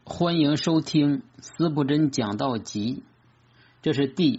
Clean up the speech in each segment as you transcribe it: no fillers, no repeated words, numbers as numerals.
欢迎收听司布真讲道集，这是第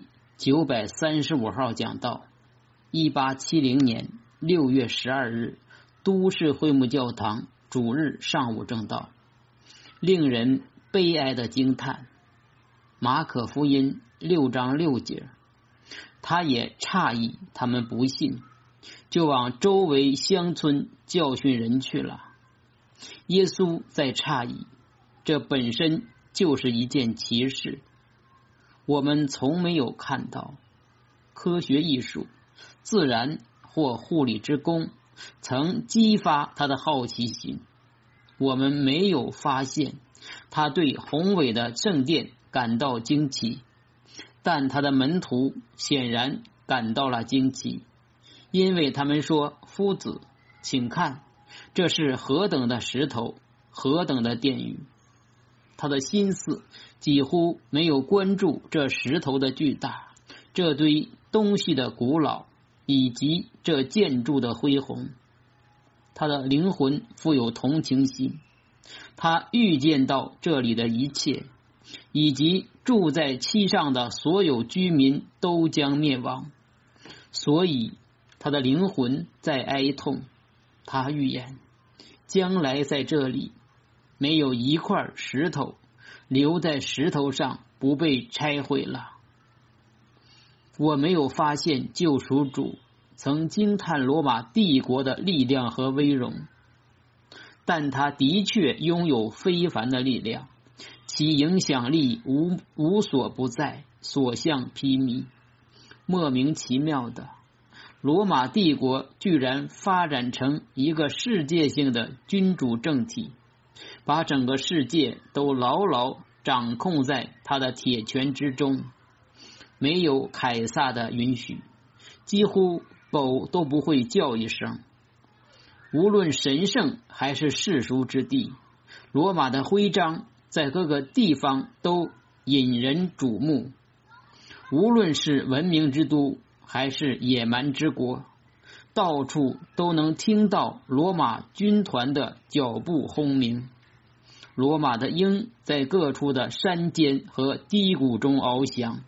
935号讲道。1870年6月12日，都市会幕教堂主日上午正道。令人悲哀的惊叹，马可福音6章6节，他也诧异他们不信，就往周围乡村教训人去了。耶稣在诧异，这本身就是一件奇事。我们从没有看到科学艺术、自然或护理之功曾激发他的好奇心。我们没有发现他对宏伟的圣殿感到惊奇，但他的门徒显然感到了惊奇，因为他们说：夫子，请看，这是何等的石头，何等的殿宇。他的心思几乎没有关注这石头的巨大，这堆东西的古老，以及这建筑的恢宏。他的灵魂富有同情心，他预见到这里的一切，以及住在其上的所有居民都将灭亡，所以他的灵魂在哀痛。他预言将来在这里没有一块石头留在石头上不被拆毁了。我没有发现救赎主曾惊叹罗马帝国的力量和威荣，但他的确拥有非凡的力量，其影响力无所不在，所向披靡。莫名其妙的，罗马帝国居然发展成一个世界性的君主政体，把整个世界都牢牢掌控在他的铁拳之中。没有凯撒的允许，几乎狗都不会叫一声。无论神圣还是世俗之地，罗马的徽章在各个地方都引人瞩目。无论是文明之都还是野蛮之国，到处都能听到罗马军团的脚步轰鸣。罗马的鹰在各处的山间和低谷中翱翔。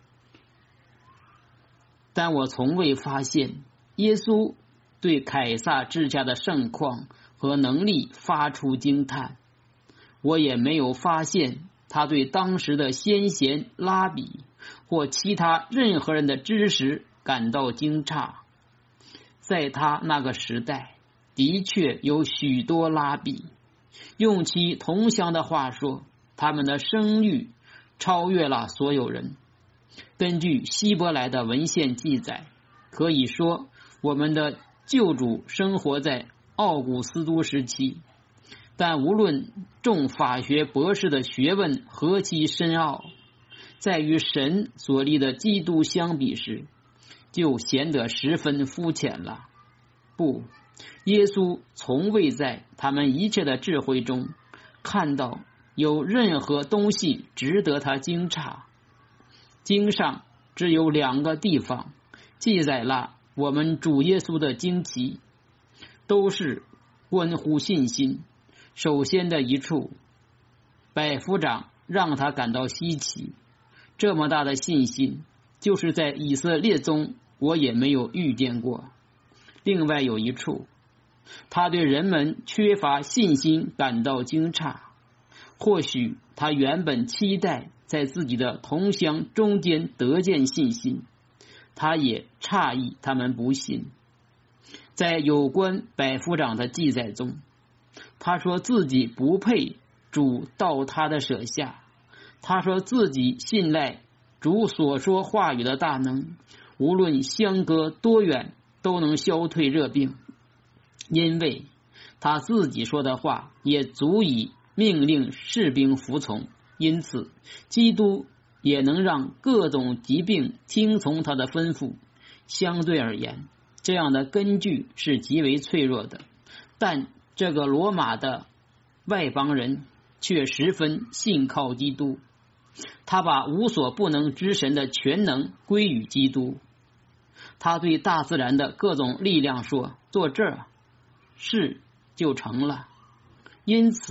但我从未发现耶稣对凯撒治下的盛况和能力发出惊叹，我也没有发现他对当时的先贤拉比或其他任何人的知识感到惊诧。在他那个时代，的确有许多拉比，用其同乡的话说，他们的声誉超越了所有人。根据希伯来的文献记载，可以说我们的救主生活在奥古斯都时期，但无论众法学博士的学问何其深奥，在与神所立的基督相比时，就显得十分肤浅了。不，耶稣从未在他们一切的智慧中看到有任何东西值得他惊诧。经上只有2个地方记载了我们主耶稣的惊奇，都是关乎信心。首先的一处，百夫长让他感到稀奇，这么大的信心，就是在以色列中我也没有遇见过。另外有一处，他对人们缺乏信心感到惊诧，或许他原本期待在自己的同乡中间得见信心，他也诧异他们不信。在有关百夫长的记载中，他说自己不配主到他的舍下，他说自己信赖主所说话语的大能，无论相隔多远都能消退热病，因为他自己说的话也足以命令士兵服从，因此基督也能让各种疾病听从他的吩咐。相对而言，这样的根据是极为脆弱的，但这个罗马的外邦人却十分信靠基督，他把无所不能之神的全能归于基督。他对大自然的各种力量说，做这儿事就成了。因此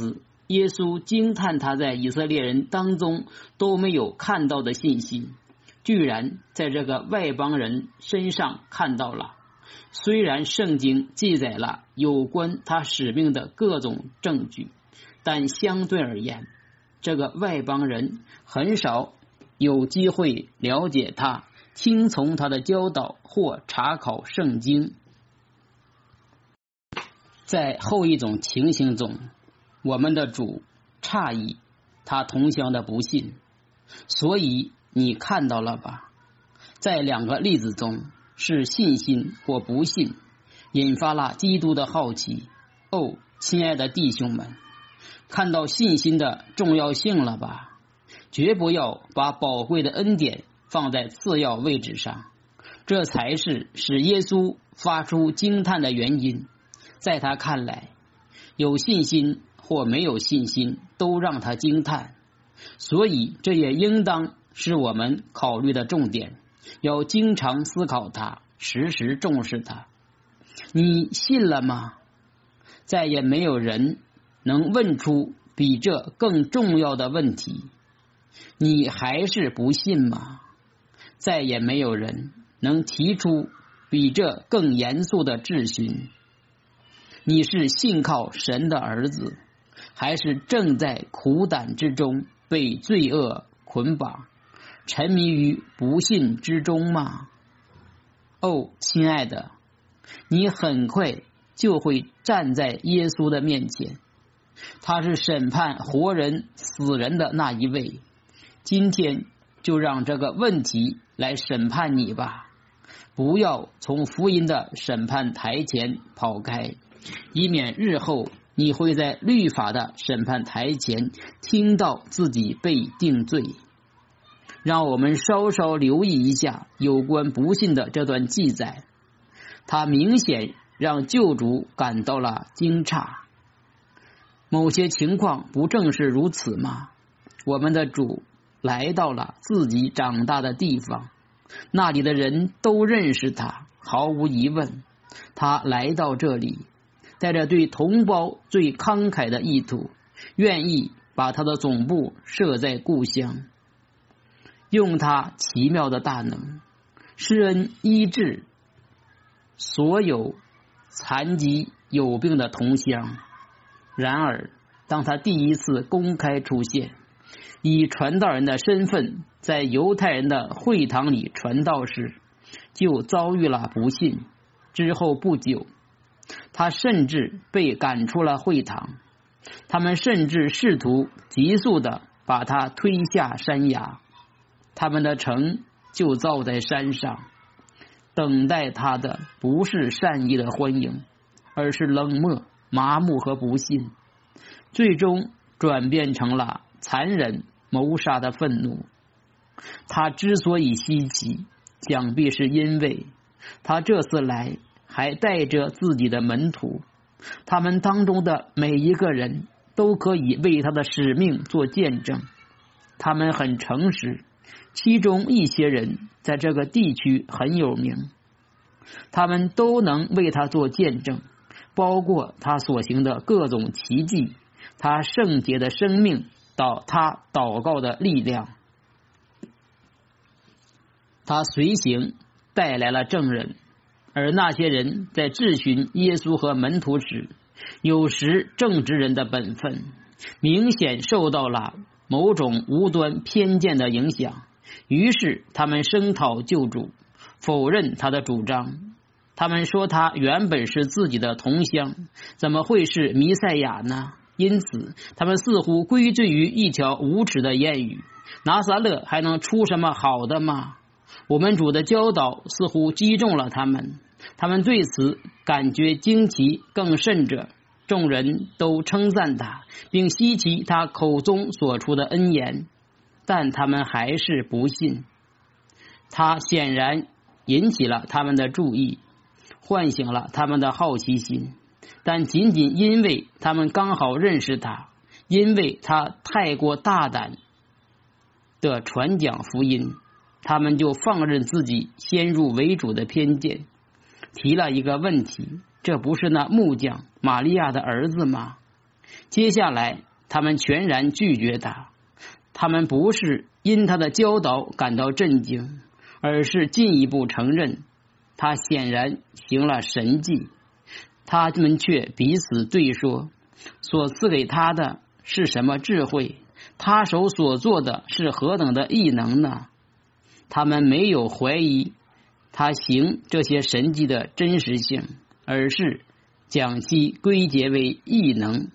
耶稣惊叹他在以色列人当中都没有看到的信心，居然在这个外邦人身上看到了。虽然圣经记载了有关他使命的各种证据，但相对而言，这个外邦人很少有机会了解他，听从他的教导或查考圣经。在后一种情形中，我们的主诧异他同乡的不信，所以你看到了吧？在两个例子中，是信心或不信引发了基督的好奇。哦，亲爱的弟兄们，看到信心的重要性了吧？绝不要把宝贵的恩典放在次要位置上，这才是使耶稣发出惊叹的原因。在他看来，有信心或没有信心都让他惊叹，所以这也应当是我们考虑的重点，要经常思考它，时时重视它。你信了吗？再也没有人能问出比这更重要的问题。你还是不信吗？再也没有人能提出比这更严肃的质询。你是信靠神的儿子，还是正在苦胆之中被罪恶捆绑，沉迷于不信之中吗？哦，亲爱的，你很快就会站在耶稣的面前，他是审判活人死人的那一位。今天就让这个问题来审判你吧，不要从福音的审判台前跑开，以免日后你会在律法的审判台前听到自己被定罪。让我们稍稍留意一下有关不信的这段记载，它明显让救主感到了惊诧。某些情况不正是如此吗？我们的主来到了自己长大的地方，那里的人都认识他，毫无疑问，他来到这里，带着对同胞最慷慨的意图，愿意把他的总部设在故乡，用他奇妙的大能施恩医治所有残疾有病的同乡。然而当他第一次公开出现，以传道人的身份在犹太人的会堂里传道时，就遭遇了不信。之后不久，他甚至被赶出了会堂，他们甚至试图急速地把他推下山崖。他们的城就造在山上，等待他的不是善意的欢迎，而是冷漠、麻木和不信，最终转变成了残忍谋杀的愤怒。他之所以稀奇，想必是因为他这次来还带着自己的门徒，他们当中的每一个人都可以为他的使命做见证。他们很诚实，其中一些人在这个地区很有名，他们都能为他做见证，包括他所行的各种奇迹，他圣洁的生命到他祷告的力量。他随行带来了证人，而那些人在质询耶稣和门徒时，有时正直人的本分明显受到了某种无端偏见的影响，于是他们声讨救主，否认他的主张。他们说他原本是自己的同乡，怎么会是弥赛亚呢？因此他们似乎归罪于一条无耻的谚语：拿撒勒还能出什么好的吗？我们主的教导似乎击中了他们，他们对此感觉惊奇，更甚者，众人都称赞他，并稀奇他口中所出的恩言，但他们还是不信。他显然引起了他们的注意，唤醒了他们的好奇心，但仅仅因为他们刚好认识他，因为他太过大胆的传讲福音，他们就放任自己先入为主的偏见，提了一个问题：这不是那木匠玛利亚的儿子吗？接下来他们全然拒绝他。他们不是因他的教导感到震惊，而是进一步承认他显然行了神迹。他们却彼此对说，所赐给他的是什么智慧？他手所做的是何等的异能呢？他们没有怀疑他行这些神迹的真实性，而是将其归结为异能。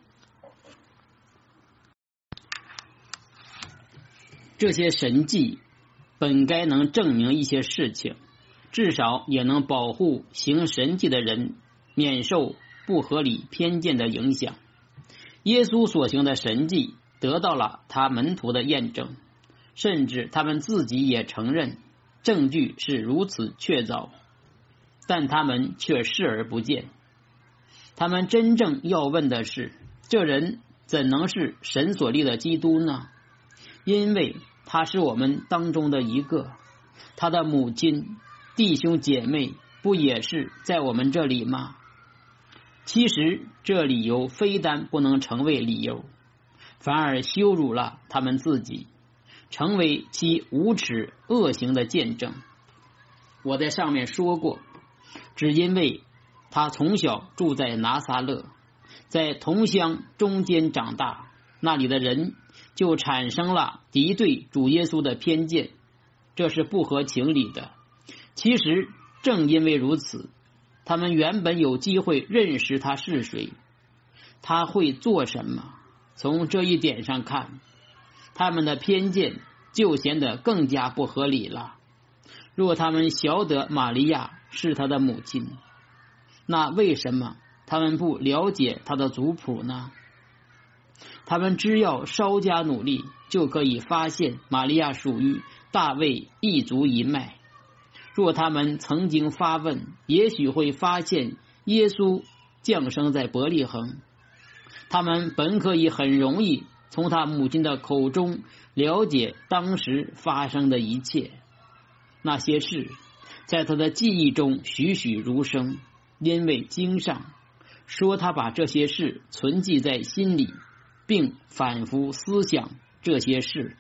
这些神迹本该能证明一些事情，至少也能保护行神迹的人免受不合理偏见的影响。耶稣所行的神迹得到了他门徒的验证，甚至他们自己也承认证据是如此确凿，但他们却视而不见。他们真正要问的是，这人怎能是神所立的基督呢？因为他是我们当中的一个，他的母亲、弟兄姐妹不也是在我们这里吗？其实这理由非但不能成为理由，反而羞辱了他们自己，成为其无耻恶行的见证。我在上面说过，只因为他从小住在拿撒勒，在同乡中间长大，那里的人就产生了敌对主耶稣的偏见，这是不合情理的。其实正因为如此，他们原本有机会认识他是谁，他会做什么。从这一点上看，他们的偏见就显得更加不合理了。若他们晓得玛利亚是他的母亲，那为什么他们不了解他的族谱呢？他们只要稍加努力，就可以发现玛利亚属于大卫一族一脉。若他们曾经发问，也许会发现耶稣降生在伯利恒。他们本可以很容易从他母亲的口中了解当时发生的一切，那些事在他的记忆中栩栩如生，因为经上说他把这些事存记在心里，并反复思想这些事。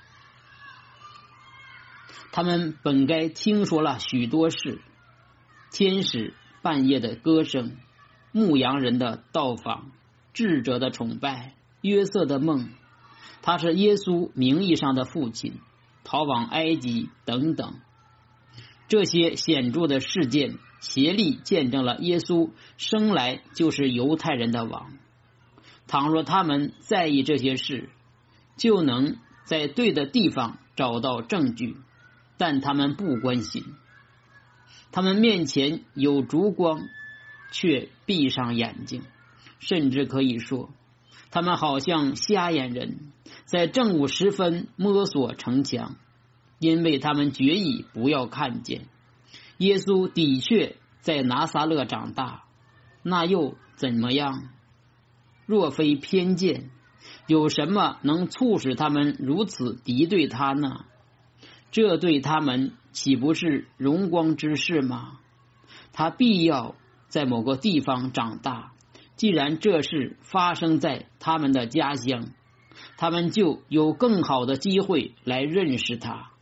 他们本该听说了许多事，天使半夜的歌声，牧羊人的到访，智者的崇拜，约瑟的梦，他是耶稣名义上的父亲，逃往埃及等等。这些显著的事件协力见证了耶稣生来就是犹太人的王。倘若他们在意这些事，就能在对的地方找到证据，但他们不关心。他们面前有烛光，却闭上眼睛，甚至可以说，他们好像瞎眼人，在正午时分摸索城墙，因为他们决意不要看见。耶稣的确在拿撒勒长大，那又怎么样？若非偏见，有什么能促使他们如此敌对他呢？这对他们岂不是荣光之事吗？他必要在某个地方长大，既然这事发生在他们的家乡，他们就有更好的机会来认识他。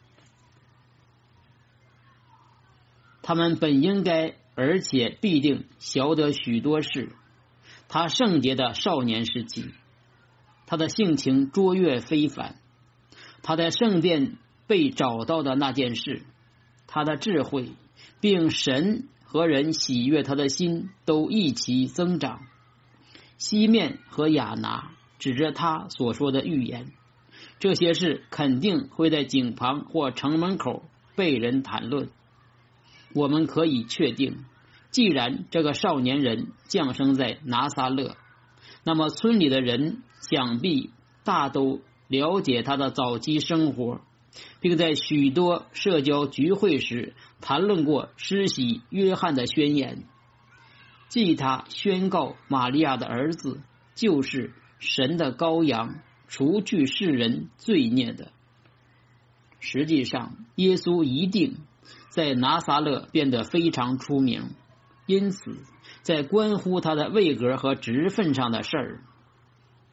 他们本应该而且必定晓得许多事。他圣洁的少年时期，他的性情卓越非凡，他在圣殿被找到的那件事，他的智慧，并神和人喜悦他的心都一起增长。西面和亚拿指着他所说的预言，这些事肯定会在井旁或城门口被人谈论。我们可以确定，既然这个少年人降生在拿撒勒，那么村里的人想必大都了解他的早期生活，并在许多社交聚会时谈论过施洗约翰的宣言，即他宣告玛利亚的儿子就是神的羔羊，除去世人罪孽的。实际上，耶稣一定在拿撒勒变得非常出名，因此在关乎他的位格和职分上的事儿，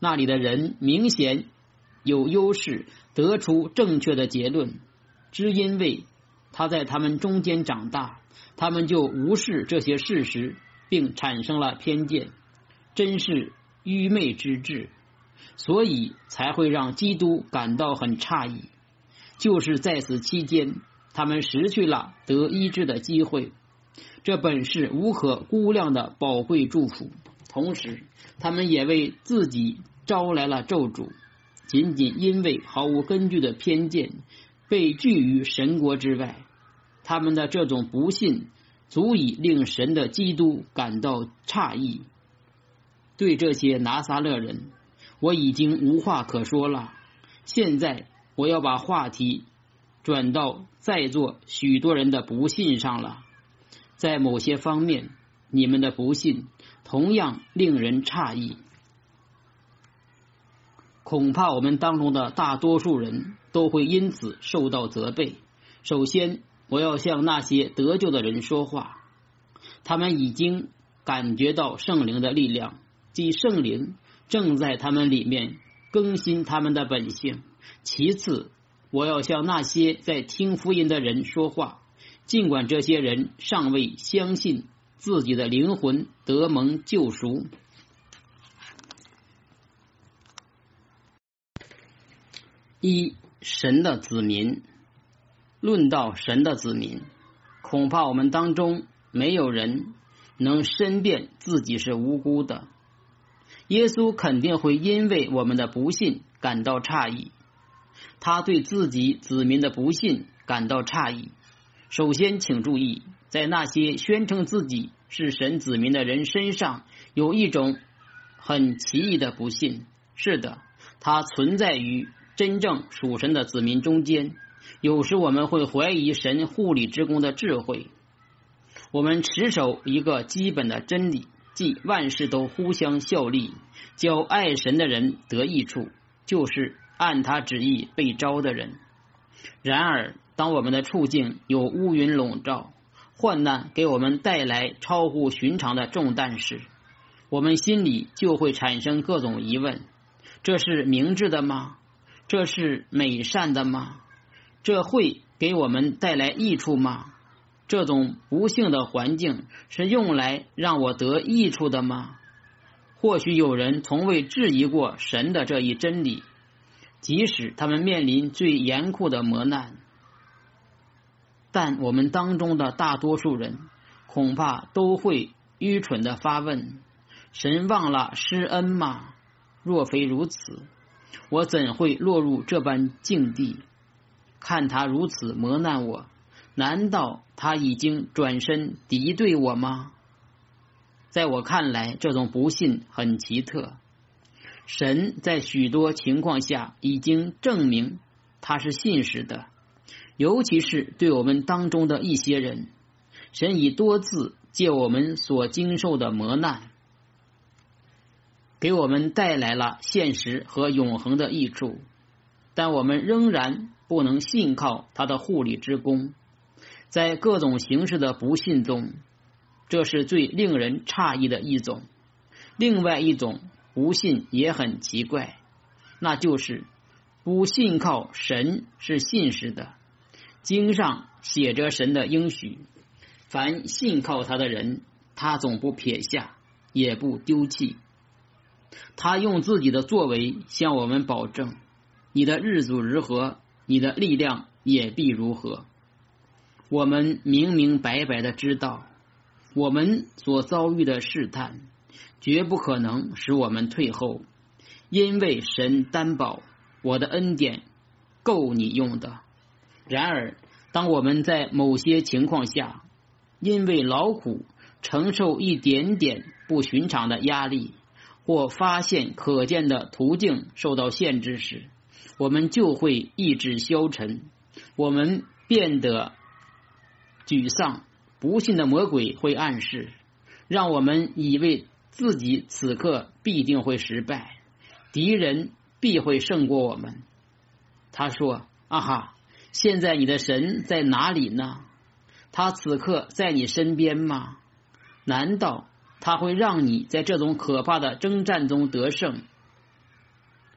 那里的人明显有优势，得出正确的结论，只因为他在他们中间长大，他们就无视这些事实，并产生了偏见，真是愚昧之至，所以才会让基督感到很诧异。就是在此期间，他们失去了得医治的机会，这本是无可估量的宝贵祝福。同时，他们也为自己招来了咒诅，仅仅因为毫无根据的偏见被拒于神国之外。他们的这种不信足以令神的基督感到诧异。对这些拿撒勒人，我已经无话可说了。现在我要把话题转到在座许多人的不信上了。在某些方面，你们的不信同样令人诧异。恐怕我们当中的大多数人都会因此受到责备。首先，我要向那些得救的人说话，他们已经感觉到圣灵的力量，即圣灵正在他们里面更新他们的本性。其次，我要向那些在听福音的人说话，尽管这些人尚未相信自己的灵魂得蒙救赎。一、神的子民。论到神的子民，恐怕我们当中没有人能申辩自己是无辜的。耶稣肯定会因为我们的不信感到诧异，他对自己子民的不信感到诧异。首先请注意，在那些宣称自己是神子民的人身上有一种很奇异的不信。是的，它存在于真正属神的子民中间。有时我们会怀疑神护理之功的智慧。我们持守一个基本的真理，即万事都互相效力，叫爱神的人得益处，就是按他旨意被招的人。然而当我们的处境有乌云笼罩，患难给我们带来超乎寻常的重担时，我们心里就会产生各种疑问：这是明智的吗？这是美善的吗？这会给我们带来益处吗？这种不幸的环境是用来让我得益处的吗？或许有人从未质疑过神的这一真理，即使他们面临最严酷的磨难。但我们当中的大多数人恐怕都会愚蠢地发问：神忘了施恩吗？若非如此，我怎会落入这般境地？看他如此磨难我，难道他已经转身敌对我吗？在我看来，这种不信很奇特。神在许多情况下已经证明他是信实的，尤其是对我们当中的一些人，神已多次借我们所经受的磨难，给我们带来了现实和永恒的益处，但我们仍然不能信靠他的护理之功。在各种形式的不信中，这是最令人诧异的一种。另外一种不信也很奇怪，那就是不信靠神是信实的。经上写着神的应许，凡信靠他的人，他总不撇下，也不丢弃。他用自己的作为向我们保证，你的日子如何，你的力量也必如何。我们明明白白的知道，我们所遭遇的试探绝不可能使我们退后，因为神担保我的恩典够你用的。然而当我们在某些情况下因为劳苦承受一点点不寻常的压力，或发现可见的途径受到限制时，我们就会意志消沉，我们变得沮丧。不信的魔鬼会暗示，让我们以为自己此刻必定会失败，敌人必会胜过我们。他说：啊哈，现在你的神在哪里呢？他此刻在你身边吗？难道他会让你在这种可怕的征战中得胜？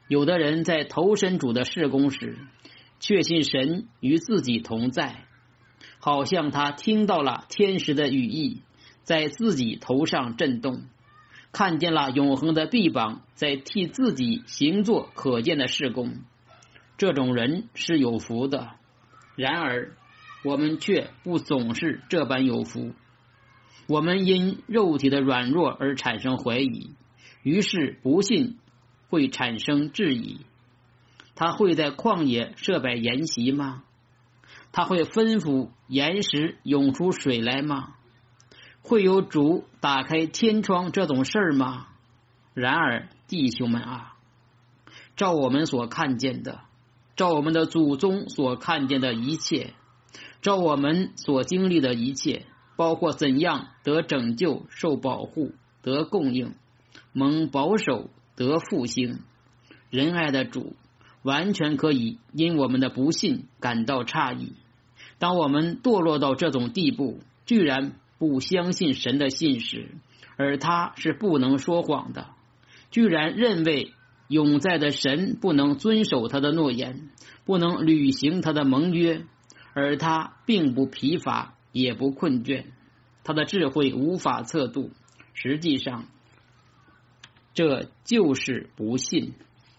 有的人在投身主的事工时，确信神与自己同在，好像他听到了天使的羽翼在自己头上震动，看见了永恒的臂膀在替自己行做可见的事工。这种人是有福的，然而我们却不总是这般有福。我们因肉体的软弱而产生怀疑，于是不信会产生质疑。他会在旷野设摆筵席吗？他会吩咐岩石涌出水来吗？会有主打开天窗这种事儿吗？然而弟兄们啊，照我们所看见的，照我们的祖宗所看见的一切，照我们所经历的一切，包括怎样得拯救、受保护、得供应、蒙保守、得复兴，仁爱的主完全可以因我们的不信感到诧异。当我们堕落到这种地步，居然不相信神的信实，而他是不能说谎的，居然认为永在的神不能遵守他的诺言，不能履行他的盟约，而他并不疲乏也不困倦，他的智慧无法测度，实际上这就是不信。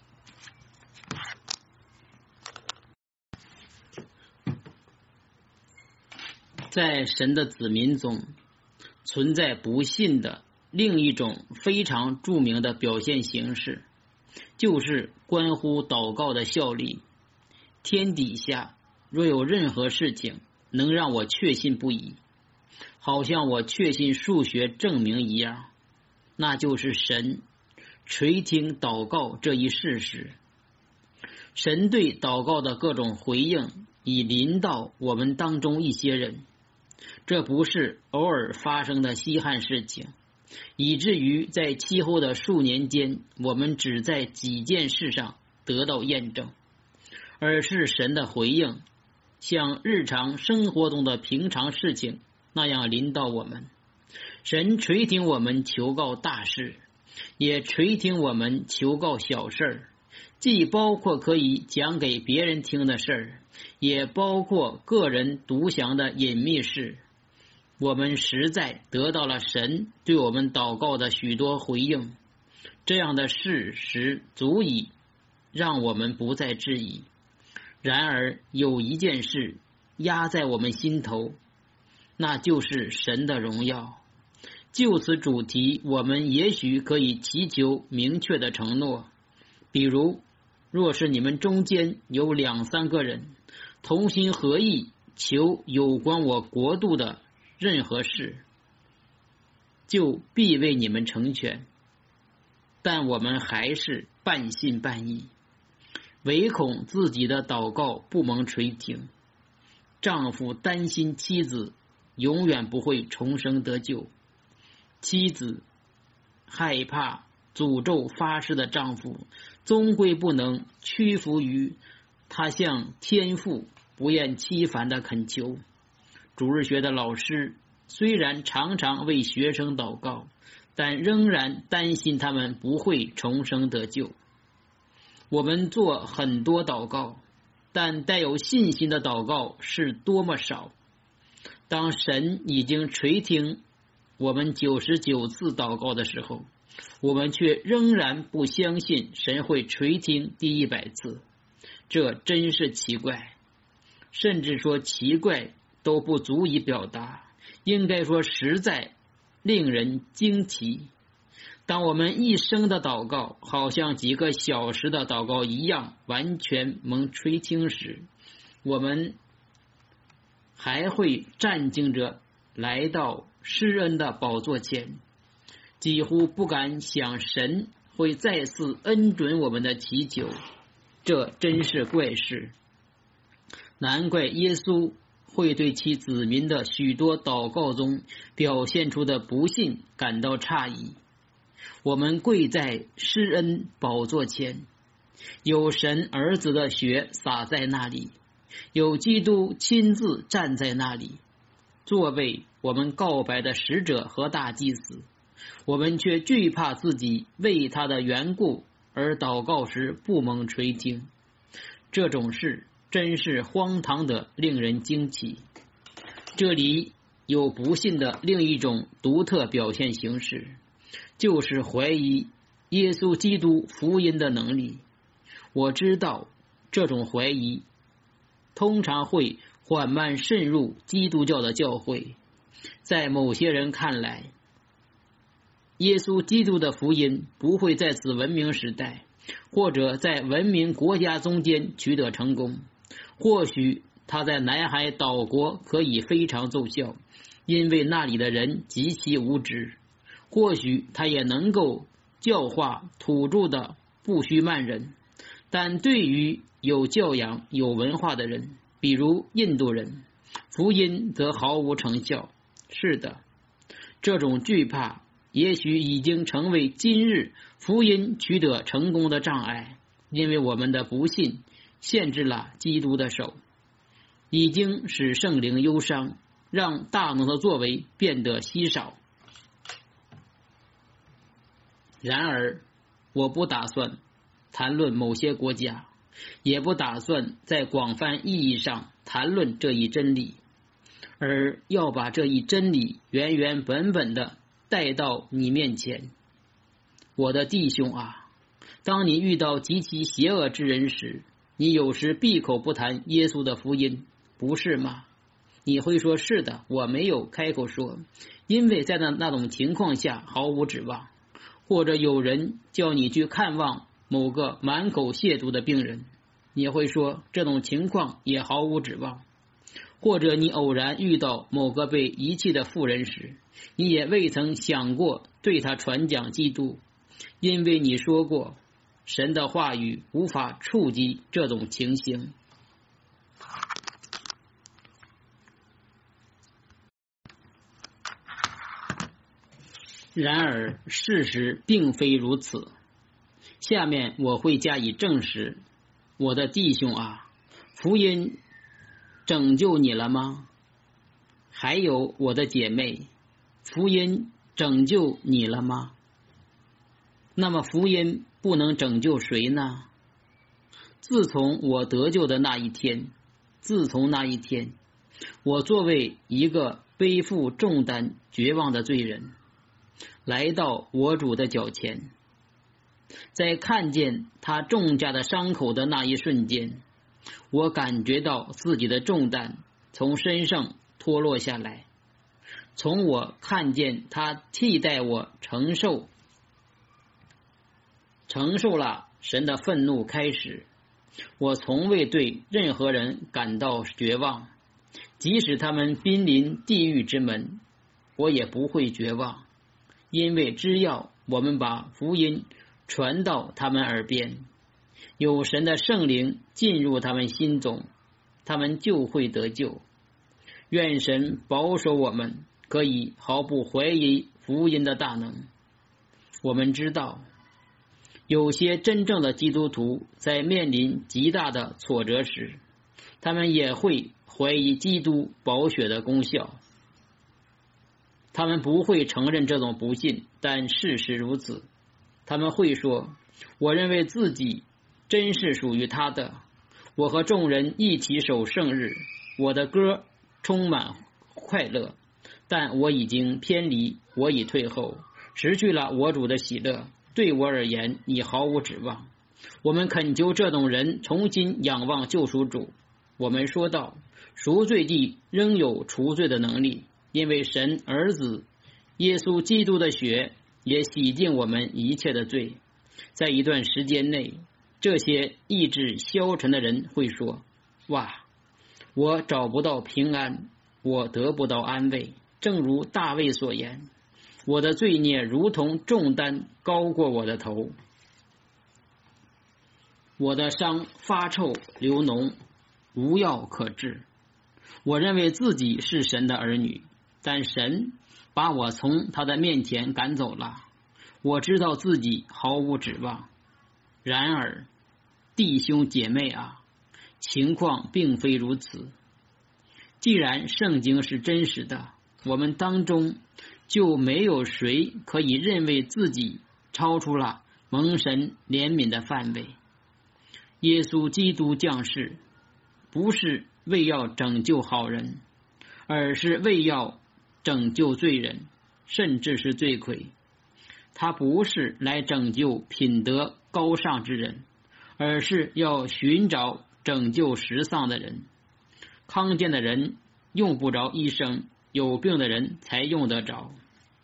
在神的子民中存在不信的另一种非常著名的表现形式，就是关乎祷告的效力。天底下若有任何事情能让我确信不疑，好像我确信数学证明一样，那就是神垂听祷告这一事实。神对祷告的各种回应已临到我们当中一些人，这不是偶尔发生的稀罕事情，以至于在其后的数年间，我们只在几件事上得到验证，而是神的回应像日常生活中的平常事情那样临到我们。神垂听我们求告大事，也垂听我们求告小事，既包括可以讲给别人听的事，也包括个人独享的隐秘事。我们实在得到了神对我们祷告的许多回应，这样的事实足以让我们不再质疑。然而有一件事压在我们心头，那就是神的荣耀。就此主题，我们也许可以祈求明确的承诺，比如若是你们中间有2-3个人同心合意求有关我国度的任何事，就必为你们成全。但我们还是半信半疑，唯恐自己的祷告不蒙垂听。丈夫担心妻子永远不会重生得救，妻子害怕诅咒发誓的丈夫终归不能屈服于他向天父不厌其烦的恳求。主日学的老师虽然常常为学生祷告，但仍然担心他们不会重生得救。我们做很多祷告，但带有信心的祷告是多么少。当神已经垂听我们99次祷告的时候，我们却仍然不相信神会垂听第100次，这真是奇怪。甚至说奇怪都不足以表达，应该说实在令人惊奇。当我们一生的祷告好像几个小时的祷告一样完全蒙垂听时，我们还会战兢着来到施恩的宝座前，几乎不敢想神会再次恩准我们的祈求，这真是怪事。难怪耶稣会对其子民的许多祷告中表现出的不信感到诧异。我们跪在施恩宝座前，有神儿子的血洒在那里，有基督亲自站在那里，作为我们告白的使者和大祭司，我们却惧怕自己为他的缘故而祷告时不蒙垂听。这种事真是荒唐的令人惊奇。这里有不信的另一种独特表现形式，就是怀疑耶稣基督福音的能力。我知道这种怀疑通常会缓慢渗入基督教的教会。在某些人看来，耶稣基督的福音不会在此文明时代或者在文明国家中间取得成功。或许他在南海岛国可以非常奏效，因为那里的人极其无知。或许他也能够教化土著的不须曼人，但对于有教养有文化的人，比如印度人，福音则毫无成效。是的，这种惧怕也许已经成为今日福音取得成功的障碍，因为我们的不信限制了基督的手，已经使圣灵忧伤，让大能的作为变得稀少。然而，我不打算谈论某些国家，也不打算在广泛意义上谈论这一真理，而要把这一真理原原本本的带到你面前。我的弟兄啊，当你遇到极其邪恶之人时，你有时闭口不谈耶稣的福音，不是吗？你会说，是的，我没有开口说，因为在那种情况下毫无指望。或者有人叫你去看望某个满口亵渎的病人，你会说，这种情况也毫无指望。或者你偶然遇到某个被遗弃的妇人时，你也未曾想过对他传讲基督，因为你说过，神的话语无法触及这种情形。然而事实并非如此，下面我会加以证实。我的弟兄啊，福音拯救你了吗？还有我的姐妹，福音拯救你了吗？那么福音不能拯救谁呢？自从我得救的那一天，我作为一个背负重担绝望的罪人，来到我主的脚前，在看见他重价的伤口的那一瞬间，我感觉到自己的重担从身上脱落下来。从我看见他替代我承受了神的愤怒开始，我从未对任何人感到绝望，即使他们濒临地狱之门，我也不会绝望，因为只要我们把福音传到他们耳边，有神的圣灵进入他们心中，他们就会得救。愿神保守我们可以毫不怀疑福音的大能。我们知道，有些真正的基督徒在面临极大的挫折时，他们也会怀疑基督宝血的功效。他们不会承认这种不信，但事实如此。他们会说，我认为自己真是属于他的，我和众人一起守圣日，我的歌充满快乐，但我已经偏离，我已退后，失去了我主的喜乐，对我而言已毫无指望。我们恳求这种人重新仰望救赎主。我们说道，赎罪祭仍有除罪的能力，因为神儿子耶稣基督的血也洗净我们一切的罪。在一段时间内，这些意志消沉的人会说，哇，我找不到平安，我得不到安慰。正如大卫所言，我的罪孽如同重担高过我的头，我的伤发臭流脓，无药可治。我认为自己是神的儿女，但神把我从他的面前赶走了。我知道自己毫无指望。然而，弟兄姐妹啊，情况并非如此。既然圣经是真实的，我们当中就没有谁可以认为自己超出了蒙神怜悯的范围。耶稣基督降世，不是为要拯救好人，而是为要拯救罪人，甚至是罪魁。他不是来拯救品德高尚之人，而是要寻找拯救失丧的人。康健的人用不着医生，有病的人才用得着。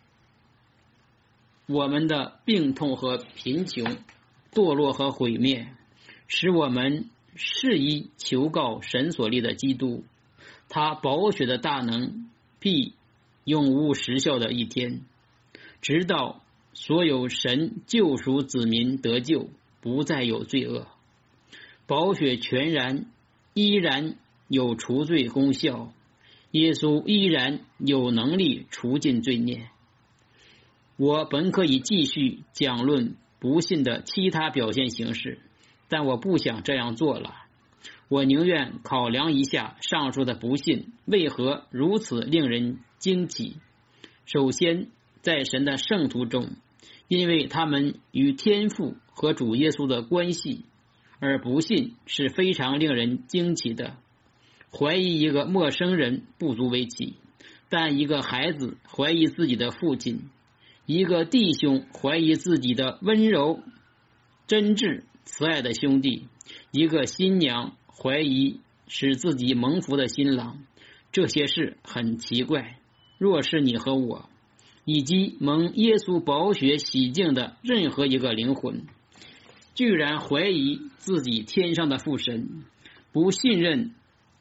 我们的病痛和贫穷、堕落和毁灭，使我们适宜求告神所立的基督。他宝血的大能必永无时效的一天，直到所有神救赎子民得救，不再有罪恶。宝血全然依然有除罪功效，耶稣依然有能力除尽罪孽。我本可以继续讲论不信的其他表现形式，但我不想这样做了。我宁愿考量一下上述的不信为何如此令人惊奇。首先，在神的圣徒中，因为他们与天父和主耶稣的关系，而不信是非常令人惊奇的。怀疑一个陌生人不足为奇，但一个孩子怀疑自己的父亲，一个弟兄怀疑自己的温柔、真挚、慈爱的兄弟，一个新娘怀疑使自己蒙福的新郎，这些事很奇怪。若是你和我，以及蒙耶稣宝血洗净的任何一个灵魂，居然怀疑自己天上的父神，不信任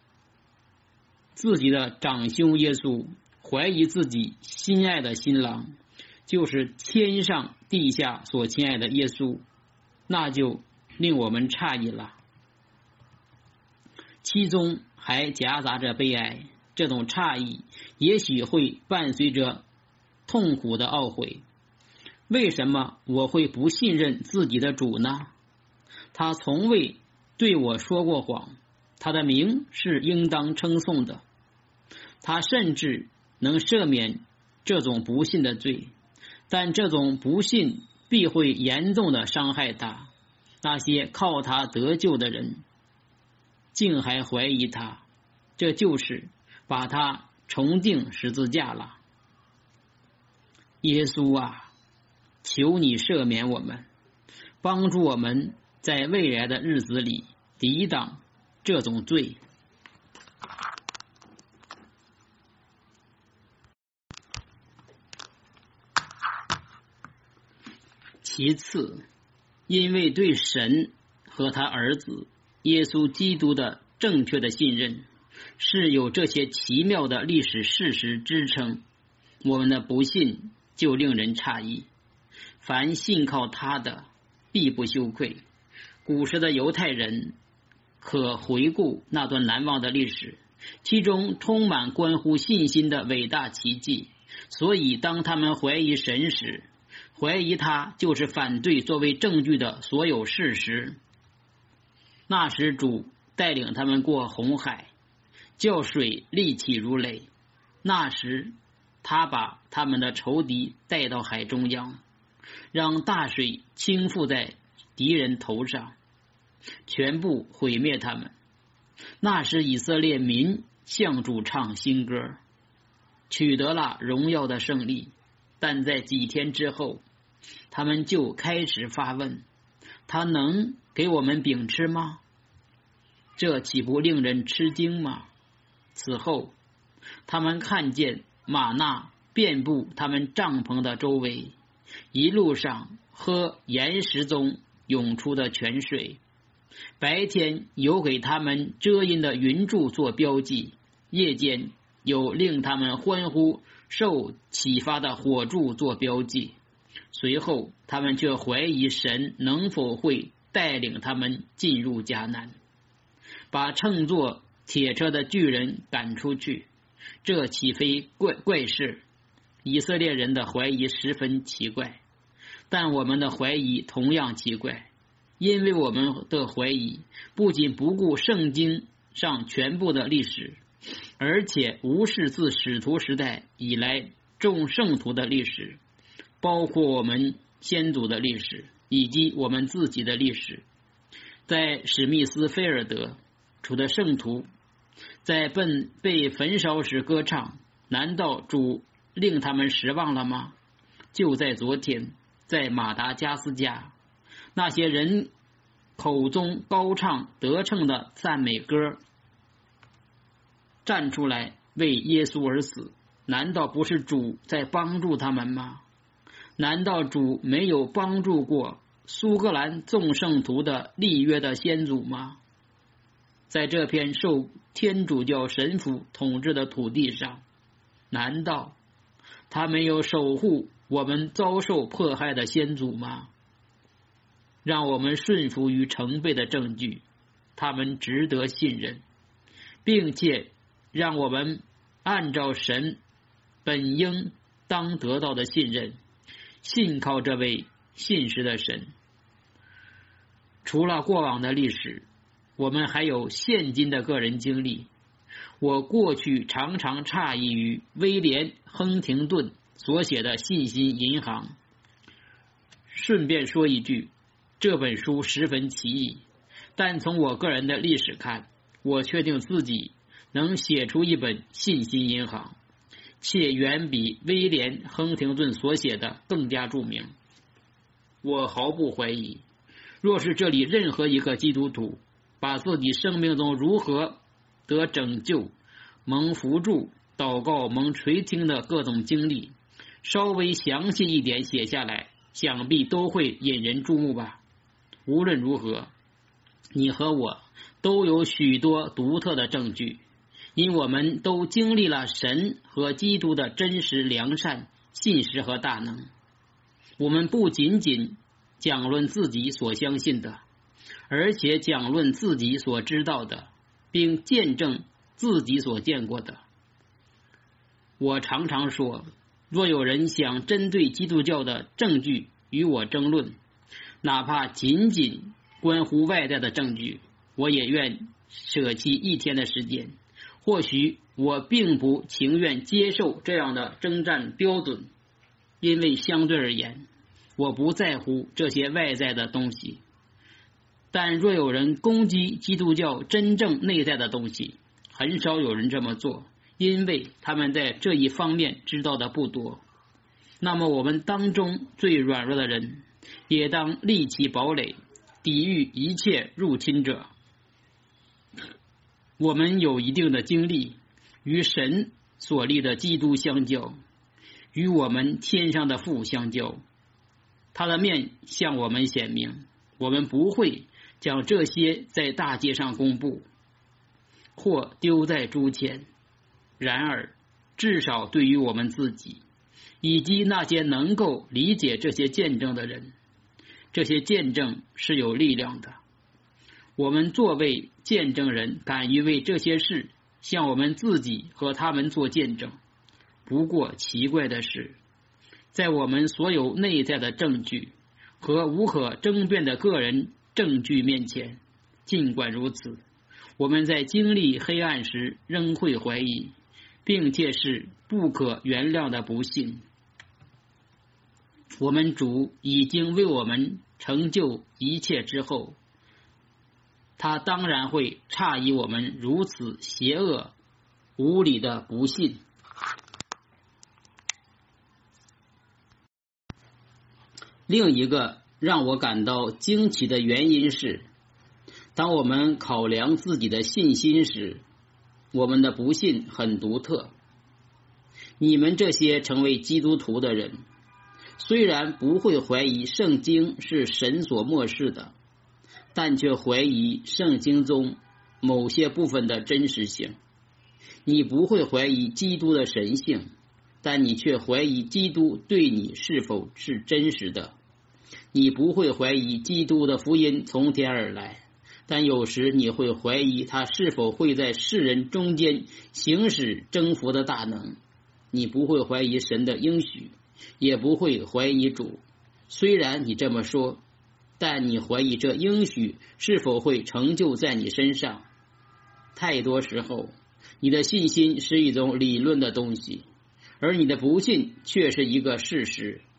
自己的长兄耶稣，怀疑自己心爱的新郎，就是天上地下所亲爱的耶稣，那就令我们诧异了。其中还夹杂着悲哀，这种诧异也许会伴随着痛苦的懊悔。为什么我会不信任自己的主呢？他从未对我说过谎，他的名是应当称颂的，他甚至能赦免这种不信的罪，但这种不信必会严重的伤害他。那些靠他得救的人竟还怀疑他，这就是把他重钉十字架了。耶稣啊，求你赦免我们，帮助我们在未来的日子里抵挡这种罪。其次，因为对神和他儿子耶稣基督的正确的信任，是有这些奇妙的历史事实支撑，我们的不信就令人诧异。凡信靠他的，必不羞愧。古时的犹太人可回顾那段难忘的历史，其中充满关乎信心的伟大奇迹。所以当他们怀疑神时，怀疑他就是反对作为证据的所有事实。那时主带领他们过红海，叫水立起如雷。那时他把他们的仇敌带到海中央，让大水倾覆在敌人头上，全部毁灭他们。那时以色列民向主唱新歌，取得了荣耀的胜利。但在几天之后，他们就开始发问，他能给我们饼吃吗？这岂不令人吃惊吗？此后他们看见玛纳遍布他们帐篷的周围，一路上喝岩石中涌出的泉水。白天有给他们遮阴的云柱做标记，夜间有令他们欢呼受启发的火柱做标记。随后他们却怀疑神能否会带领他们进入迦南，把乘坐铁车的巨人赶出去。这岂非怪事？以色列人的怀疑十分奇怪，但我们的怀疑同样奇怪，因为我们的怀疑不仅不顾圣经上全部的历史，而且无视自使徒时代以来众圣徒的历史，包括我们先祖的历史。 以及我们自己的历史。在史密斯菲尔德主的圣徒在被焚烧时歌唱，难道主令他们失望了吗？就在昨天，在马达加斯加，那些人口中高唱得胜的赞美歌，站出来为耶稣而死，难道不是主在帮助他们吗？难道主没有帮助过苏格兰众圣徒的立约的先祖吗？在这片受天主教神父统治的土地上，难道他没有守护我们遭受迫害的先祖吗？让我们顺服于成倍的证据，他们值得信任，并且让我们按照神本应当得到的信任，信靠这位信实的神。除了过往的历史，我们还有现今的个人经历。我过去常常诧异于威廉·亨廷顿所写的《信心银行》。顺便说一句，这本书十分奇异，但从我个人的历史看，我确定自己能写出一本《信心银行》，且远比威廉·亨廷顿所写的更加著名。我毫不怀疑，若是这里任何一个基督徒把自己生命中如何得拯救、蒙扶助、祷告、蒙垂听的各种经历稍微详细一点写下来，想必都会引人注目吧。无论如何，你和我都有许多独特的证据，因我们都经历了神和基督的真实良善、信实和大能。我们不仅仅讲论自己所相信的，而且讲论自己所知道的，并见证自己所见过的。我常常说，若有人想针对基督教的证据与我争论，哪怕仅仅关乎外在的证据，我也愿舍弃一天的时间。或许我并不情愿接受这样的征战标准，因为相对而言，我不在乎这些外在的东西。但若有人攻击基督教真正内在的东西，很少有人这么做，因为他们在这一方面知道的不多。那么我们当中最软弱的人，也当立起堡垒，抵御一切入侵者。我们有一定的经历，与神所立的基督相交，与我们天上的父相交。他的面向我们显明，我们不会将这些在大街上公布，或丢在猪前。然而，至少对于我们自己，以及那些能够理解这些见证的人，这些见证是有力量的。我们作为见证人，敢于为这些事向我们自己和他们做见证。不过奇怪的是，在我们所有内在的证据和无可争辩的个人证据面前，尽管如此，我们在经历黑暗时仍会怀疑，并且是不可原谅的不幸。我们主已经为我们成就一切之后，他当然会诧异我们如此邪恶无理的不信。另一个让我感到惊奇的原因是，当我们考量自己的信心时，我们的不信很独特。你们这些成为基督徒的人，虽然不会怀疑圣经是神所默示的，但却怀疑圣经中某些部分的真实性。你不会怀疑基督的神性，但你却怀疑基督对你是否是真实的。你不会怀疑基督的福音从天而来，但有时你会怀疑他是否会在世人中间行使征服的大能。你不会怀疑神的应许，也不会怀疑主。虽然你这么说，但你怀疑这应许是否会成就在你身上。太多时候，你的信心是一种理论的东西，而你的不信却是一个事实。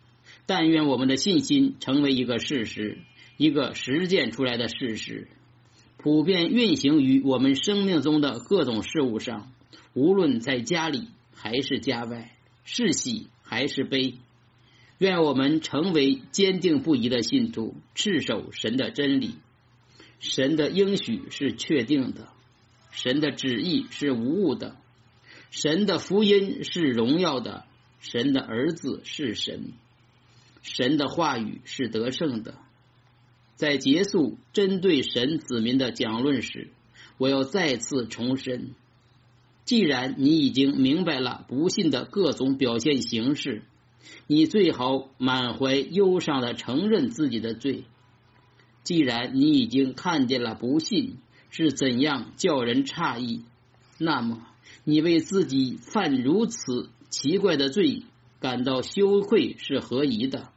但愿我们的信心成为一个事实，一个实践出来的事实，普遍运行于我们生命中的各种事物上，无论在家里还是家外，是喜还是悲。愿我们成为坚定不移的信徒，持守神的真理。神的应许是确定的，神的旨意是无误的，神的福音是荣耀的，神的儿子是神，神的话语是得胜的。在结束针对神子民的讲论时，我要再次重申，既然你已经明白了不信的各种表现形式，你最好满怀忧伤地承认自己的罪。既然你已经看见了不信是怎样叫人诧异，那么你为自己犯如此奇怪的罪感到羞愧是合宜的。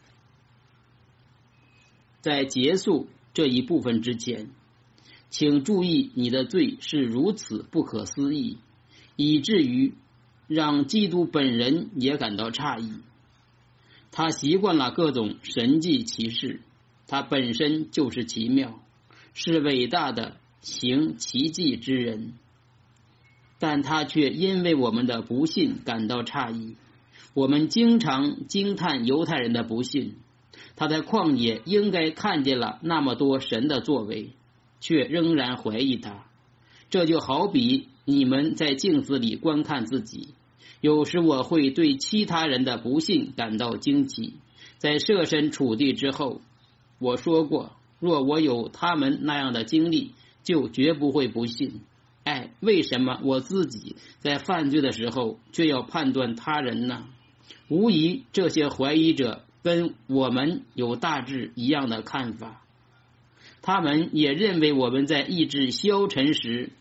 在结束这一部分之前，请注意你的罪是如此不可思议，以至于让基督本人也感到诧异。他习惯了各种神迹奇事，他本身就是奇妙，是伟大的行奇迹之人，但他却因为我们的不信感到诧异。我们经常惊叹犹太人的不信，他在旷野应该看见了那么多神的作为，却仍然怀疑他。这就好比你们在镜子里观看自己，有时我会对其他人的不信感到惊奇。在设身处地之后，我说过，若我有他们那样的经历，就绝不会不信。为什么我自己在犯罪的时候却要判断他人呢？无疑这些怀疑者跟我们有大致一样的看法，他们也认为我们在意志消沉时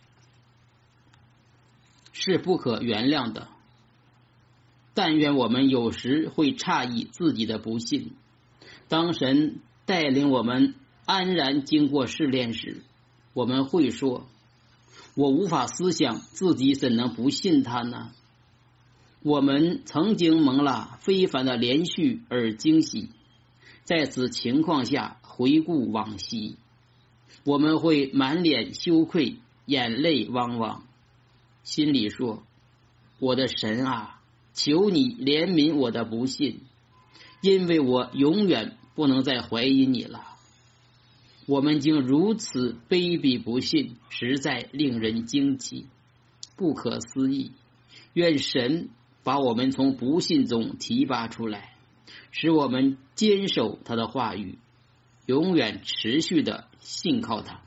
是不可原谅的。但愿我们有时会诧异自己的不信。当神带领我们安然经过试炼时，我们会说，我无法思想自己怎能不信他呢？我们曾经蒙了非凡的连续而惊喜，在此情况下回顾往昔，我们会满脸羞愧，眼泪汪汪，心里说，我的神啊，求你怜悯我的不信，因为我永远不能再怀疑你了。我们竟如此卑鄙不信，实在令人惊奇，不可思议。愿神把我们从不信中提拔出来，使我们坚守他的话语，永远持续的信靠他。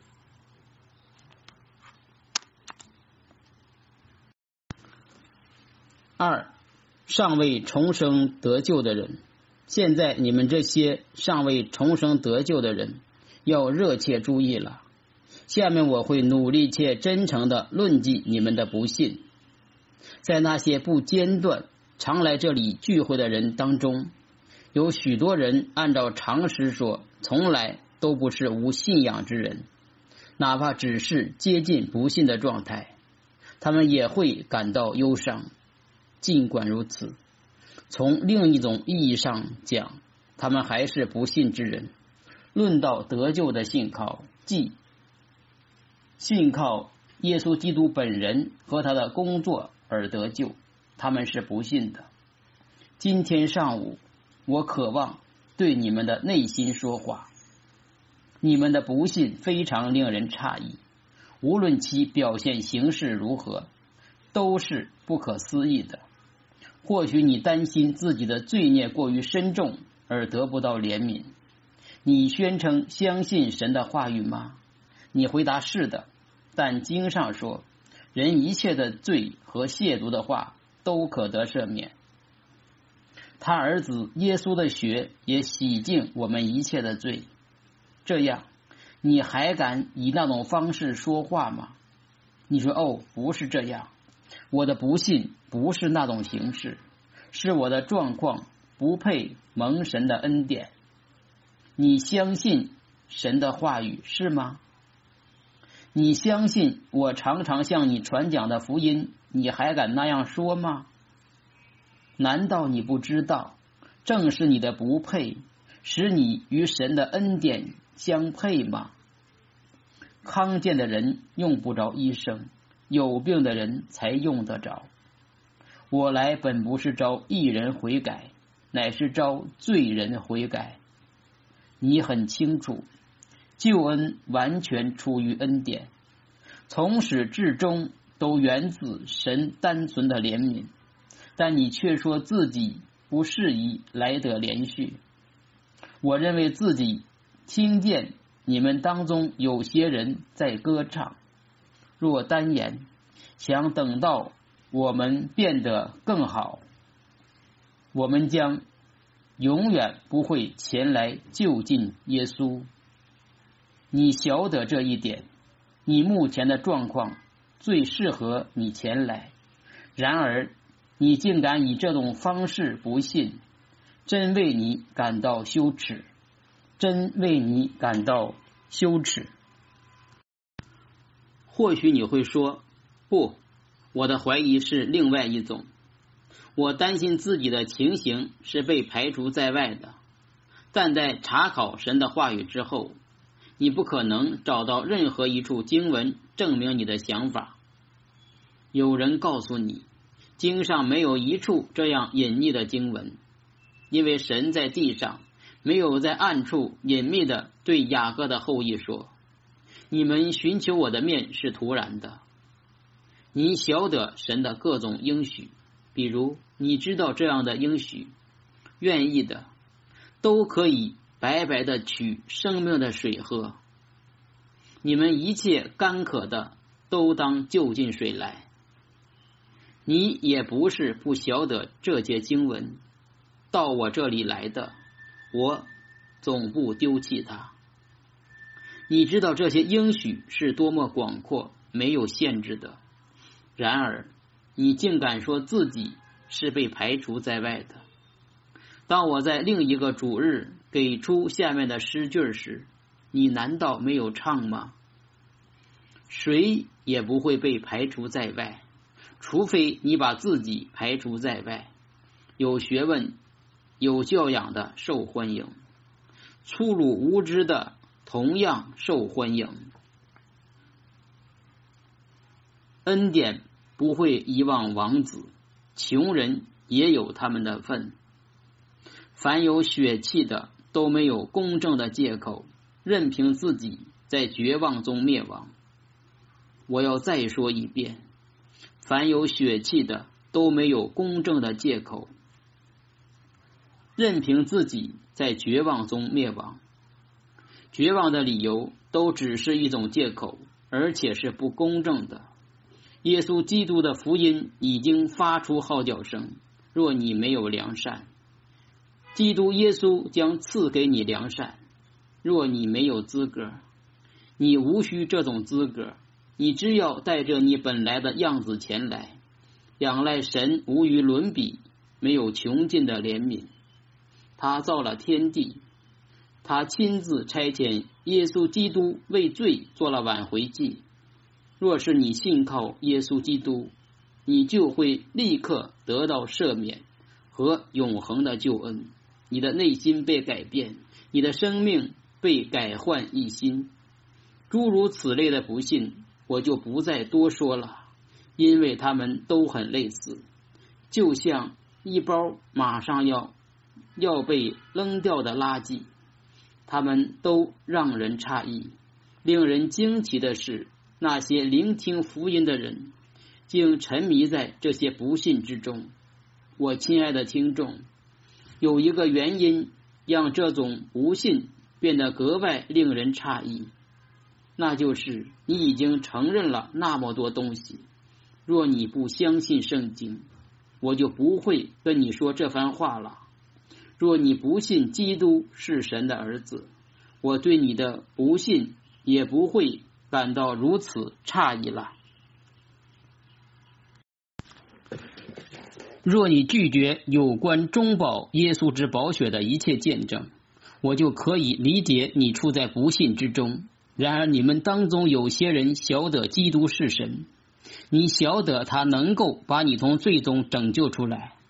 二，尚未重生得救的人。现在你们这些尚未重生得救的人要热切注意了。下面我会努力且真诚地论记你们的不信。在那些不间断常来这里聚会的人当中，有许多人按照常识说，从来都不是无信仰之人，哪怕只是接近不信的状态，他们也会感到忧伤。尽管如此，从另一种意义上讲，他们还是不信之人。论到得救的信靠，即信靠耶稣基督本人和他的工作而得救，他们是不信的。今天上午，我渴望对你们的内心说话。你们的不信非常令人诧异，无论其表现形式如何，都是不可思议的。或许你担心自己的罪孽过于深重而得不到怜悯。你宣称相信神的话语吗？你回答是的，但经上说，人一切的罪和亵渎的话都可得赦免。他儿子耶稣的血也洗净我们一切的罪。这样，你还敢以那种方式说话吗？你说，不是这样，我的不信不是那种形式，是我的状况不配蒙神的恩典。你相信神的话语是吗？你相信我常常向你传讲的福音，你还敢那样说吗？难道你不知道， 正是你的不配，使你与神的恩典相配吗？康健的人用不着医生，有病的人才用得着。我来本不是招义人悔改，乃是招罪人悔改。你很清楚，救恩完全出于恩典，从始至终都源自神单纯的怜悯，但你却说自己不适宜来得连续。我认为自己听见你们当中有些人在歌唱，若单言，想等到我们变得更好，我们将永远不会前来就近耶稣。你晓得这一点，你目前的状况最适合你前来，然而你竟敢以这种方式不信，真为你感到羞耻，真为你感到羞耻。或许你会说，不，我的怀疑是另外一种，我担心自己的情形是被排除在外的。但在查考神的话语之后，你不可能找到任何一处经文证明你的想法。有人告诉你，经上没有一处这样隐秘的经文，因为神在地上没有在暗处隐秘的对雅各的后裔说，你们寻求我的面是徒然的。你晓得神的各种应许，比如你知道这样的应许，愿意的都可以白白的取生命的水喝，你们一切干渴的都当就近水来。你也不是不晓得这节经文，到我这里来的，我总不丢弃它。你知道这些应许是多么广阔，没有限制的，然而你竟敢说自己是被排除在外的。当我在另一个主日给出下面的诗句时，你难道没有唱吗？谁也不会被排除在外，除非你把自己排除在外。有学问有教养的受欢迎，粗鲁无知的同样受欢迎。恩典不会遗忘王子，穷人也有他们的份。凡有血气的都没有公正的借口，任凭自己在绝望中灭亡。我要再说一遍，凡有血气的都没有公正的借口，任凭自己在绝望中灭亡。绝望的理由都只是一种借口，而且是不公正的。耶稣基督的福音已经发出号角声，若你没有良善，基督耶稣将赐给你良善。若你没有资格，你无需这种资格，你只要带着你本来的样子前来，仰赖神无与伦比、没有穷尽的怜悯。他造了天地，他亲自差遣耶稣基督为罪做了挽回祭。若是你信靠耶稣基督，你就会立刻得到赦免和永恒的救恩。你的内心被改变，你的生命被改换一新。诸如此类的不信，我就不再多说了，因为他们都很类似，就像一包马上要被扔掉的垃圾，他们都让人诧异。令人惊奇的是，那些聆听福音的人竟沉迷在这些不信之中。我亲爱的听众，有一个原因让这种不信变得格外令人诧异，那就是你已经承认了那么多东西。若你不相信圣经，我就不会跟你说这番话了。若你不信基督是神的儿子，我对你的不信也不会感到如此诧异了。若你拒绝有关中保耶稣之宝血的一切见证，我就可以理解你处在不信之中。然而你们当中有些人晓得基督是神，你晓得他能够把你从罪中拯救出来，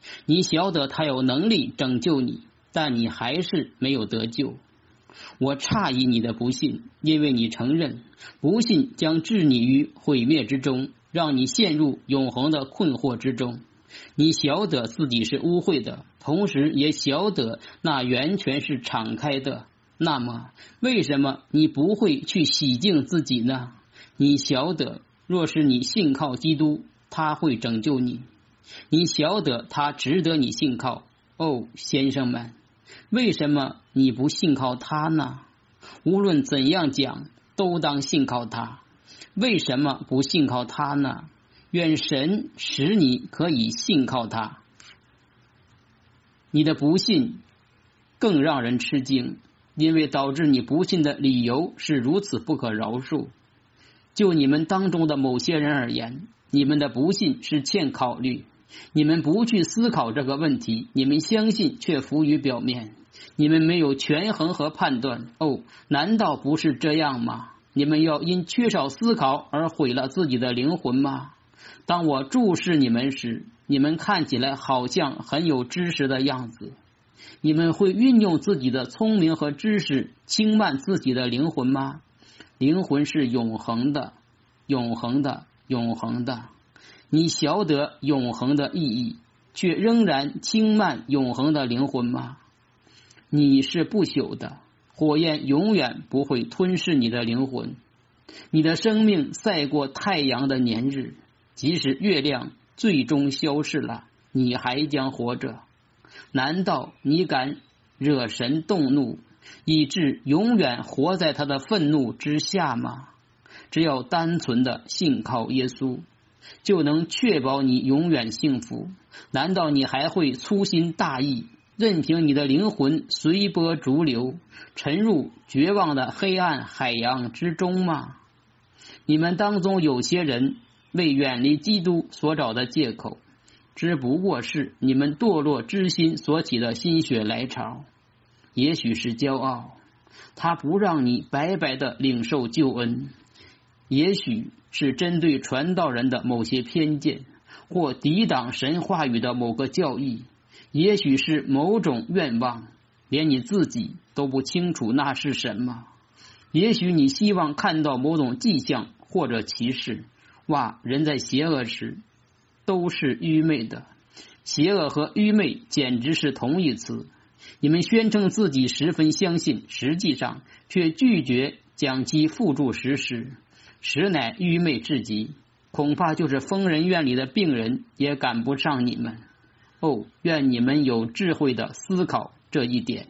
你晓得他有能力拯救你，但你还是没有得救。我诧异你的不信，因为你承认不信将置你于毁灭之中，让你陷入永恒的困惑之中。你晓得自己是污秽的，同时也晓得那完全是敞开的。那么为什么你不会去洗净自己呢？你晓得若是你信靠基督，他会拯救你。你晓得他值得你信靠。哦，先生们，为什么你不信靠他呢？无论怎样讲，都当信靠他。为什么不信靠他呢？愿神使你可以信靠他。你的不信更让人吃惊，因为导致你不信的理由是如此不可饶恕。就你们当中的某些人而言，你们的不信是欠考虑。你们不去思考这个问题，你们相信却浮于表面，你们没有权衡和判断。哦，难道不是这样吗？你们要因缺少思考而毁了自己的灵魂吗？当我注视你们时，你们看起来好像很有知识的样子。你们会运用自己的聪明和知识轻慢自己的灵魂吗？灵魂是永恒的，永恒的，永恒的。你晓得永恒的意义，却仍然轻慢永恒的灵魂吗？你是不朽的，火焰永远不会吞噬你的灵魂。你的生命赛过太阳的年日，即使月亮最终消逝了，你还将活着。难道你敢惹神动怒，以致永远活在他的愤怒之下吗？只要单纯的信靠耶稣，就能确保你永远幸福。难道你还会粗心大意，任凭你的灵魂随波逐流，沉入绝望的黑暗海洋之中吗？你们当中有些人为远离基督所找的借口，只不过是你们堕落之心所起的心血来潮。也许是骄傲，他不让你白白的领受救恩；也许是针对传道人的某些偏见，或抵挡神话语的某个教义；也许是某种愿望，连你自己都不清楚那是什么；也许你希望看到某种迹象或者启示。哇，人在邪恶时都是愚昧的，邪恶和愚昧简直是同义词。你们宣称自己十分相信，实际上却拒绝将其付诸实施，实乃愚昧至极。恐怕就是疯人院里的病人也赶不上你们。哦，愿你们有智慧的思考这一点。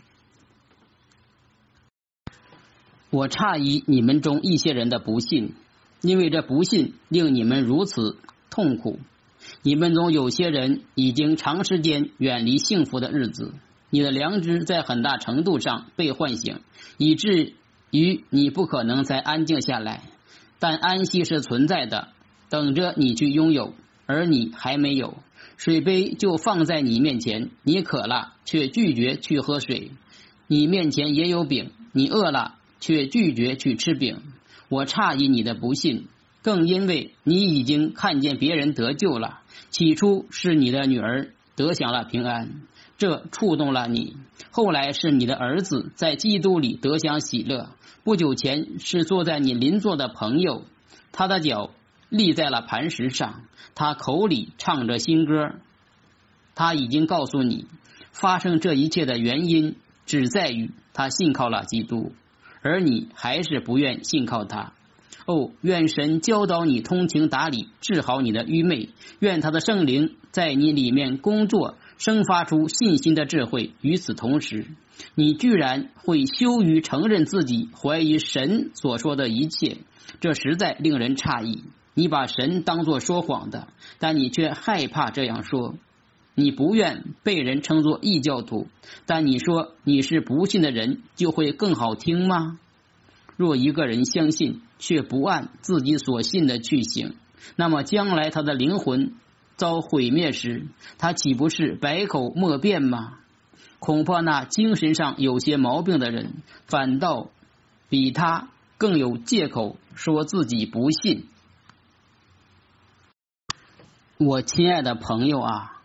我诧异你们中一些人的不信，因为这不信令你们如此痛苦。你们中有些人已经长时间远离幸福的日子，你的良知在很大程度上被唤醒，以至于你不可能再安静下来。但安息是存在的，等着你去拥有，而你还没有。水杯就放在你面前，你渴了却拒绝去喝水；你面前也有饼，你饿了却拒绝去吃饼。我诧异你的不信，更因为你已经看见别人得救了。起初是你的女儿得享了平安，这触动了你；后来是你的儿子在基督里得享喜乐。不久前是坐在你邻座的朋友，他的脚立在了磐石上，他口里唱着新歌。他已经告诉你，发生这一切的原因只在于他信靠了基督，而你还是不愿信靠他。哦，愿神教导你通情达理，治好你的愚昧。愿他的圣灵在你里面工作，生发出信心的智慧。与此同时，你居然会羞于承认自己怀疑神所说的一切，这实在令人诧异。你把神当作说谎的，但你却害怕这样说。你不愿被人称作异教徒，但你说你是不信的人，就会更好听吗？若一个人相信却不按自己所信的去行，那么将来他的灵魂遭毁灭时，他岂不是百口莫辩吗？恐怕那精神上有些毛病的人，反倒比他更有借口说自己不信。我亲爱的朋友啊，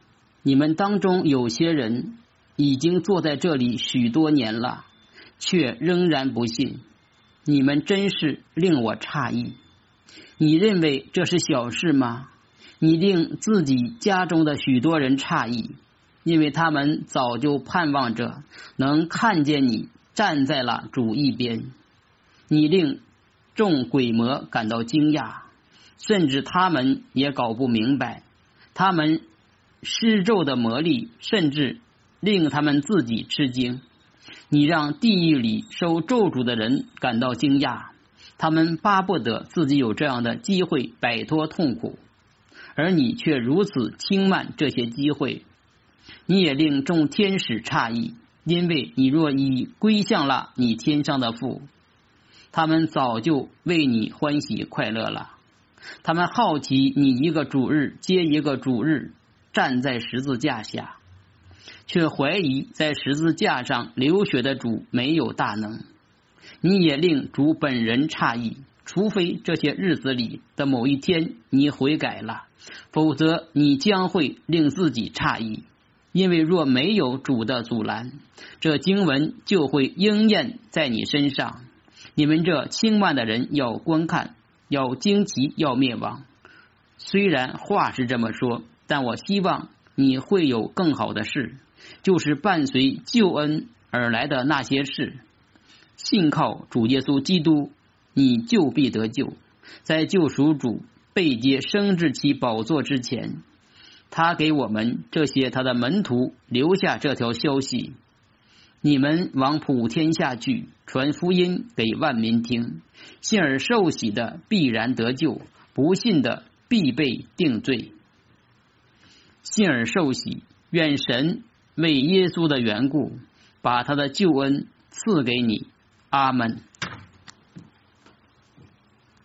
你们当中有些人已经坐在这里许多年了，却仍然不信，你们真是令我诧异。你认为这是小事吗？你令自己家中的许多人诧异，因为他们早就盼望着能看见你站在了主一边。你令众鬼魔感到惊讶，甚至他们也搞不明白，他们施咒的魔力甚至令他们自己吃惊。你让地狱里受咒诅的人感到惊讶，他们巴不得自己有这样的机会摆脱痛苦，而你却如此轻慢这些机会。你也令众天使诧异，因为你若已归向了你天上的父，他们早就为你欢喜快乐了。他们好奇你一个主日接一个主日站在十字架下，却怀疑在十字架上流血的主没有大能。你也令主本人诧异，除非这些日子里的某一天你悔改了，否则你将会令自己诧异。因为若没有主的阻拦，这经文就会应验在你身上。你们这轻慢的人要观看，要惊奇，要灭亡。虽然话是这么说，但我希望你会有更好的事，就是伴随救恩而来的那些事。信靠主耶稣基督，你就必得救。在救赎主被接升至其宝座之前，他给我们这些他的门徒留下这条消息：你们往普天下去，传福音给万民听。信而受洗的必然得救，不信的必被定罪。信而受洗，愿神为耶稣的缘故把他的救恩赐给你。阿们。